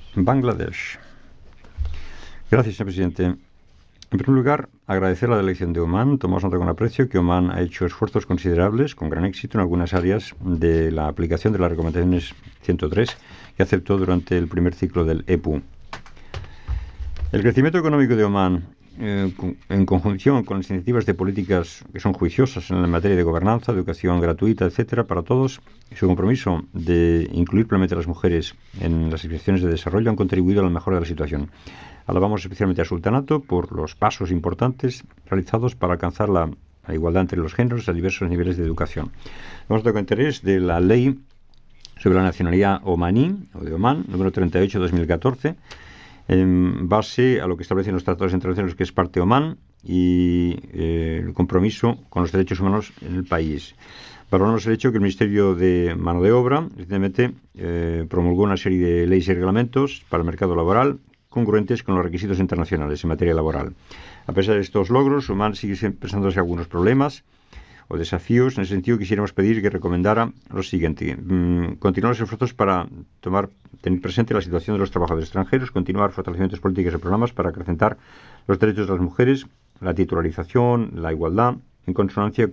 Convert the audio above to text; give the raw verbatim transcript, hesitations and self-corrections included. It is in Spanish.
Bangladesh. Gracias, señor presidente. En primer lugar, agradecer la delegación de Omán. Tomamos nota con aprecio que Omán ha hecho esfuerzos considerables, con gran éxito, en algunas áreas de la aplicación de las recomendaciones ciento tres que aceptó durante el primer ciclo del E P U. El crecimiento económico de Omán, eh, en conjunción con las iniciativas de políticas que son juiciosas en la materia de gobernanza, educación gratuita, etcétera, para todos, y su compromiso de incluir plenamente a las mujeres en las instituciones de desarrollo han contribuido a la mejora de la situación. Alabamos especialmente al Sultanato por los pasos importantes realizados para alcanzar la, la igualdad entre los géneros a diversos niveles de educación. Vamos a con interés de la ley sobre la nacionalidad omaní, o de Omán, número treinta y ocho de dos mil catorce, en base a lo que establecen los tratados internacionales que es parte Omán y eh, el compromiso con los derechos humanos en el país. Valoramos el hecho que el Ministerio de Mano de Obra recientemente eh, promulgó una serie de leyes y reglamentos para el mercado laboral congruentes con los requisitos internacionales en materia laboral. A pesar de estos logros, Omán sigue presentándose algunos problemas o desafíos. En ese sentido, quisiéramos pedir que recomendara lo siguiente: mmm, continuar los esfuerzos para tomar, tener presente la situación de los trabajadores extranjeros, continuar fortalecimientos políticos y programas para acrecentar los derechos de las mujeres, la titularización, la igualdad, en consonancia